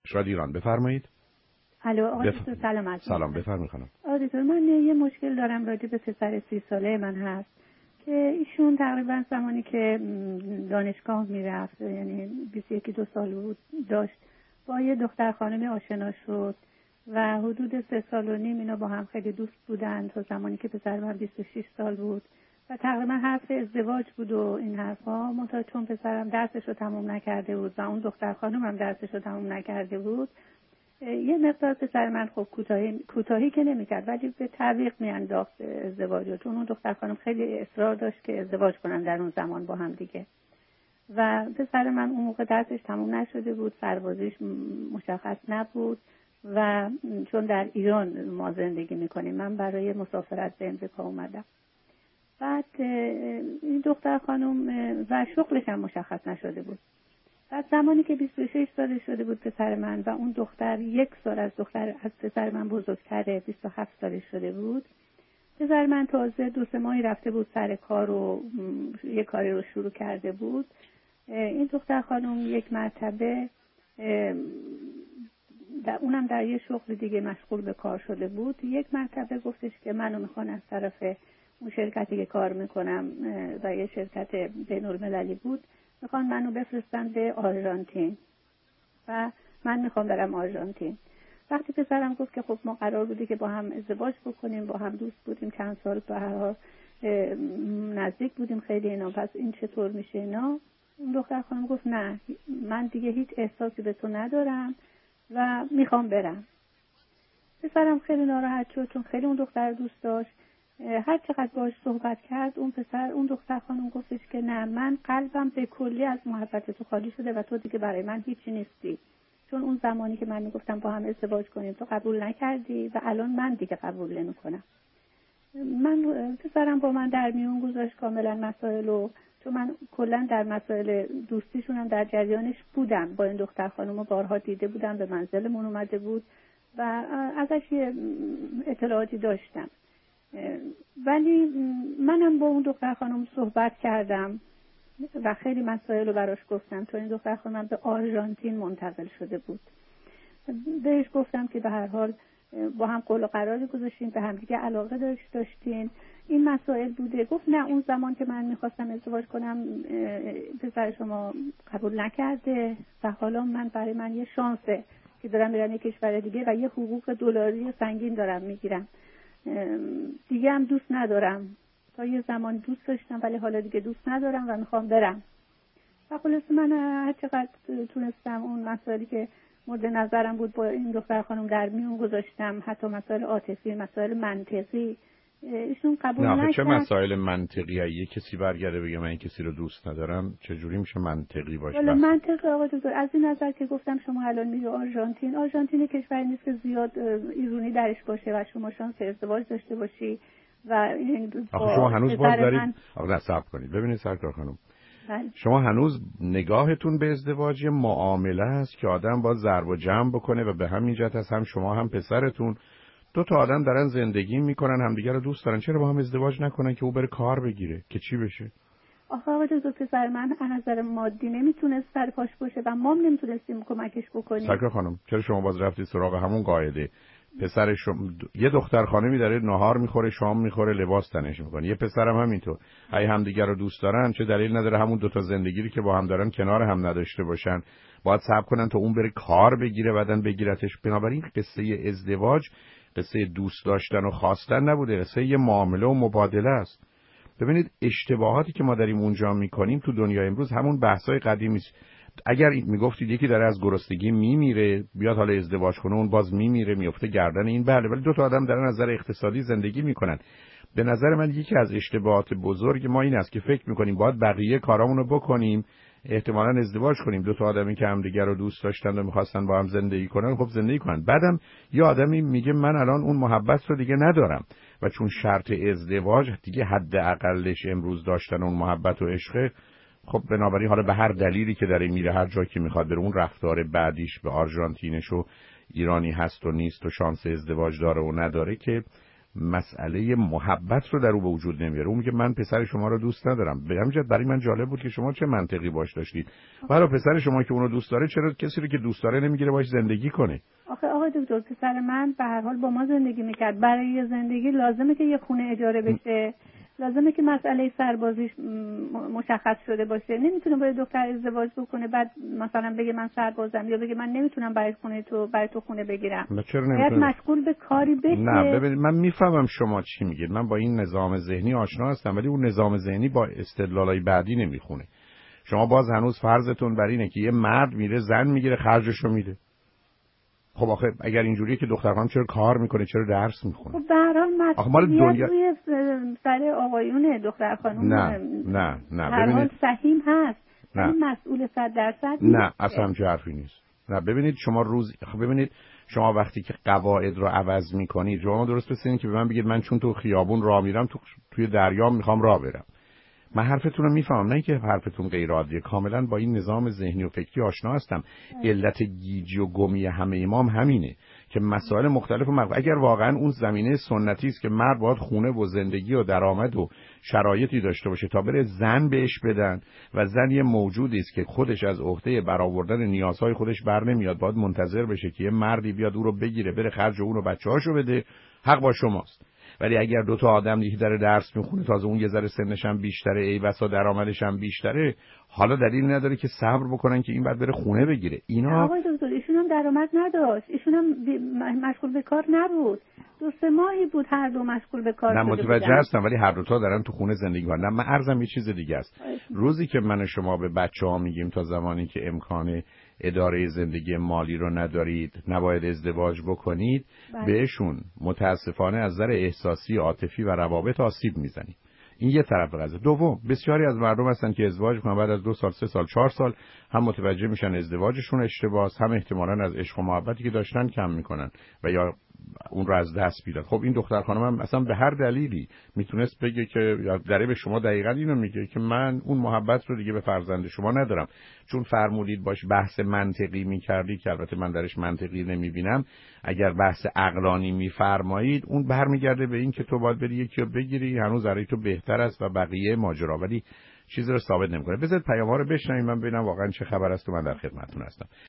شاید ایران. بفرمایید. الو آقای دکتر سلام علیکم. سلام بفرمایید خانم. آقای دکتر من یه مشکل دارم راجع به پسر 30 ساله من هست که ایشون تقریبا زمانی که دانشگاه میرفت، یعنی 21-2 سال بود، داشت با یه دختر خانمی آشنا شد و حدود 3 سال و نیم اینا با هم خیلی دوست بودن تا زمانی که پسر من 26 سال بود و تقریبا حرف ازدواج بود و این حرفا. منتها چون پسرم درسش رو تموم نکرده بود و اون دختر خانم هم درسش رو تموم نکرده بود، یه مقدار پسر من خب کوتاهی که نمی‌کرد ولی به تعویق میانداخت ازدواج، چون اون دختر خانم خیلی اصرار داشت که ازدواج کنن در اون زمان با هم دیگه. و پسر من اون موقع درسش تموم نشده بود، سربازیش مشخص نبود و چون در ایران ما زندگی میکنیم، من برای مسافرت به امریکا اومدم. بعد این دختر خانم و شغلش هم مشخص نشده بود. بعد زمانی که 26 سالش شده بود پسر من و اون دختر 1 سال از پسر من بزرگتره، 27 سالش شده بود، پسر من تازه 2-3 ماهی رفته بود سر کار و یه کاری رو شروع کرده بود. این دختر خانم یک مرتبه اونم در یه شغل دیگه مشغول به کار شده بود، یک مرتبه گفتش که منو میخوان از طرف اون شرکتی که کار میکنم و یه شرکت بین‌المللی بود، میخوان منو بفرستن به آرژانتین و من میخوام برم آرژانتین. وقتی پسرم گفت که خب ما قرار بوده که با هم ازدواج بکنیم، با هم دوست بودیم، چند سال به هر حال نزدیک بودیم خیلی اینا، پس این چطور میشه اینا؟ اون دختر خانم گفت نه، من دیگه هیچ احساسی به تو ندارم و میخوام برم. پسرم خیلی ناراحت شد چون خیلی اون دختر دوست داشت. هر چقدر باهاش صحبت کرد اون دختر خانم گفتش که نه، من قلبم به کلی از محبت تو خالی شده و تو دیگه برای من هیچی نیستی، چون اون زمانی که من میگفتم با هم ازدواج کنیم تو قبول نکردی و الان من دیگه قبول نمیکنم. پسرم با من در میون گذاشت کاملا مسائلو، چون من کلا در مسائل دوستیشونم در جریانش بودم، با این دختر خانم بارها دیده بودم، به منزلمون اومده بود و ازش یه اطلاعاتی داشتم. ولی منم با اون دختر خانم صحبت کردم و خیلی مسائل رو براش گفتم، تا این دختر خانم به آرژانتین منتقل شده بود. بهش گفتم که به هر حال با هم قول و قراری گذاشتیم، به هم دیگه علاقه داشتین، این مسائل بوده. گفت نه، اون زمان که من میخواستم ازدواج کنم پسر شما قبول نکرده و حالا برای من یه شانسه که دارم میرم یه کشور دیگه و یه حقوق دلاری سنگین دارم میگیرم، دیگه هم دوست ندارم، تا یه زمان دوست داشتم ولی حالا دیگه دوست ندارم و میخوام برم. و خلاص من هر چقدر تونستم اون مسائلی که مورد نظرم بود با این دختر خانم در میون گذاشتم، حتی مسائل عاطفی، مسائل منطقی. ایشون قبول نکرد. نه چه مسائل منطقیه؟ یه کسی برگرده بگه من این کسی رو دوست ندارم، چجوری میشه منطقی باشه؟ حالا منطقی آقا دکتر از این نظر که گفتم شما الان میگه آرژانتین کشوری نیست که زیاد ایرانی درش باشه و شما شانس ازدواج داشته باشی و این شما هنوز باز دارید آقا صبر کنید. ببینید سرکار خانم، شما هنوز نگاهتون به ازدواج معامله است که آدم باید ضرب و جمع بکنه و به همین جهت هست هم شما هم پسرتون 2 تا آدم دارن زندگی میکنن، همدیگه رو دوست دارن، چرا با هم ازدواج نکنن که او بره کار بگیره که چی بشه؟ آخه دو پسر من از نظر مادی نمیتونست سر پاش باشه و ما هم نمیتونستیم کمکش بکنیم. سرکار خانم چرا شما باز رفتید سراغ همون قاعده؟ پسر یه دختر خانمی داره ناهار میخوره، شام میخوره، لباس تنش میکنه، یه پسرم همینطور. اگه همدیگه رو دوست دارن چه دلیل نداره همون 2 تا زندگی رو که با هم دارن کنار هم نداشته باشن؟ باید صبر کنن تا اون بره کار بگیره بعدن بگیرتش. بنابراین قصه ازدواج قصه دوست داشتن و خواستن نبوده، قصه یه معامله و مبادله است. ببینید اشتباهاتی که ما داریم اونجا میکنیم تو دنیای امروز همون بحثای قدیمی است. اگر میگفتید یکی داره از گرسنگی میمیره بیاد حالا ازدواج کنه، اون باز میمیره میفته گردن این، بله، ولی 2 تا آدم دارن از نظر اقتصادی زندگی میکنن. به نظر من یکی از اشتباهات بزرگ ما این است که فکر میکنیم باید بقیه کارامونو بکنیم احتمالاً ازدواج کنیم. 2 تا آدمی که هم دیگه رو دوست داشتن و میخواستن با هم زندگی کنن، خب زندگی کنن. بعدم یه آدمی میگه من الان اون محبت رو دیگه ندارم و چون شرط ازدواج دیگه حداقلش امروز داشتن اون محبت و عشق، خب بنابراین حالا به هر دلیلی که داره میره هر جایی که میخواد بره، اون رفتار بعدیش به آرژانتینش و ایرانی هست و نیست و شانس ازدواج داره و نداره که مسئله محبت رو در او به وجود نمیاره. اون میگه من پسر شما رو دوست ندارم. به همین جهت برای من جالب بود که شما چه منطقی باش داشتید. برای پسر شما که اون رو دوست داره چرا کسی رو که دوست داره نمیگیره باش زندگی کنه؟ آخه آقای دکتر، پسر من به هر حال با ما زندگی میکرد. برای یه زندگی لازمه که یه خونه اجاره بشه، لازمه که مسئله سربازیش مشخص شده باشه. نمیتونه با دختر ازدواج بکنه بعد مثلا بگه من سربازم، یا بگه من نمیتونم برای تو خونه بگیرم. باید مشغول به کاری بشه. نه ببینید، من میفهمم شما چی میگید، من با این نظام ذهنی آشنا هستم، ولی اون نظام ذهنی با استدلالای بعدی نمیخونه. شما باز هنوز فرضتون بر اینه که یه مرد میره زن میگیره خرجشو میده. خب آخه اگر اینجوریه که دختر خانم چرا کار میکنه، چرا درس میخونه؟ خب به هر حال مسئولیت روی سر آقایونه. دختر خانم نه هر حال سهیم هست، نه مسئول 100% نه اصلا همچین حرفی نیست. نه ببینید شما ببینید شما وقتی که قواعد رو عوض میکنید، شما درست بسید که به من بگید من چون تو خیابون راه میرم توی دریا میخوام راه برم. من حرفتون رو میفهمم، نه که حرفتون غیر عادیه، کاملا با این نظام ذهنی و فکری آشنا هستم. علت گیجی و گمی همه امام همینه که مسائل مختلف اگر واقعا اون زمینه سنتی است که مرد باید خونه و زندگی و درآمد و شرایطی داشته باشه تا بره زن بهش بدن، و زن یه موجودی است که خودش از عهده برآوردن نیازهای خودش بر نمیاد، باید منتظر بشه که یه مردی بیاد او رو بگیره بره خرج اون و بچه‌هاشو بده، حق با شماست. ولی اگر دو تا آدم یکی داره درس میخونه، تازه اون یه ذره سنش هم بیشتره، ای بسا درآمدش هم بیشتره، حالا دلیل نداره که صبر بکنن که این بعد بره خونه بگیره. اینا آقای دکتر ایشون هم درآمد نداشت، ایشون هم مشغول به کار نبود، 2-3 ماهی بود هر دو مشغول به کار شده بودن. متوجه هستم، ولی هر دو تا دارن تو خونه زندگی میکنن. من عرضم یه چیز دیگه است. روزی که من و شما به بچه‌ها میگیم تا زمانی که امکان اداره زندگی مالی رو ندارید نباید ازدواج بکنید، بهشون متاسفانه از نظر احساسی، عاطفی و روابط آسیب میزنید. این یه طرف قضیه. دوم، بسیاری از مردم هستن که ازدواج میکنن بعد از 2 سال 3 سال 4 سال هم متوجه میشن ازدواجشون اشتباهه، هم احتمالاً از عشق و محبتی که داشتن کم میکنن و یا اون رو از دست میدن. خب این دختر خانم هم اصلا به هر دلیلی میتونست بگه که یا داره به شما دقیقاً اینو میگه که من اون محبت رو دیگه به فرزند شما ندارم، چون فرمودید باش بحث منطقی میکردی که البته من درش منطقی نمیبینم. اگر بحث عقلانی میفرمایید اون برمیگرده به این که تو باید بری یکی رو بگیری، هنوز برای تو بهتر است و بقیه ماجرا، ولی چیزی رو ثابت نمیکنه. بذارید پیام‌ها رو بشنویم من ببینم واقعا چه خبر است و من در خدمتتون هستم.